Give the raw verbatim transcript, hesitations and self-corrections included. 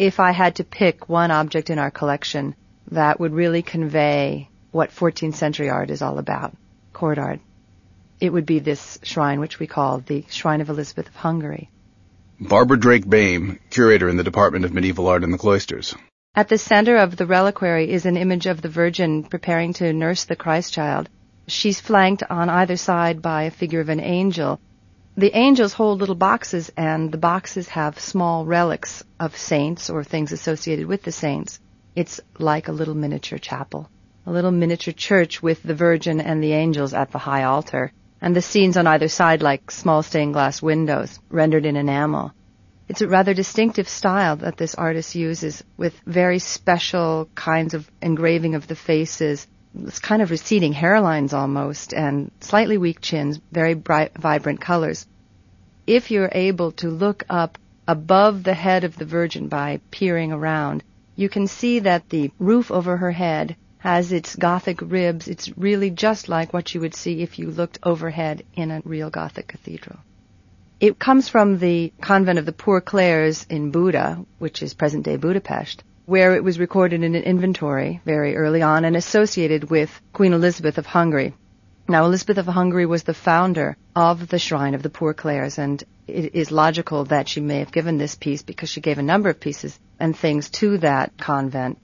if I had to pick one object in our collection that would really convey what fourteenth century art is all about, court art, it would be this shrine, which we call the Shrine of Elizabeth of Hungary. Barbara Drake Bame, curator in the Department of Medieval Art in the Cloisters. At the center of the reliquary is an image of the Virgin preparing to nurse the Christ child. She's flanked on either side by a figure of an angel. The angels hold little boxes, and the boxes have small relics of saints or things associated with the saints. It's like a little miniature chapel, a little miniature church with the Virgin and the angels at the high altar, and the scenes on either side like small stained glass windows rendered in enamel. It's a rather distinctive style that this artist uses, with very special kinds of engraving of the faces. It's kind of receding hairlines almost, and slightly weak chins, very bright, vibrant colors. If you're able to look up above the head of the Virgin by peering around, you can see that the roof over her head has its Gothic ribs. It's really just like what you would see if you looked overhead in a real Gothic cathedral. It comes from the convent of the Poor Clares in Buda, which is present-day Budapest, where it was recorded in an inventory very early on and associated with Queen Elizabeth of Hungary. Now, Elizabeth of Hungary was the founder of the Shrine of the Poor Clares, and it is logical that she may have given this piece because she gave a number of pieces and things to that convent